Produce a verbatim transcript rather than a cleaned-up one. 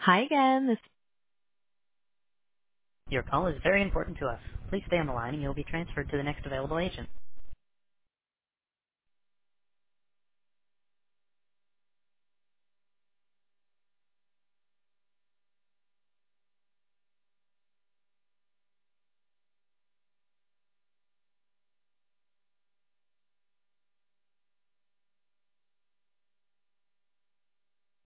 Hi again. This Your call is very important to us. Please stay on the line and you'll be transferred to the next available agent.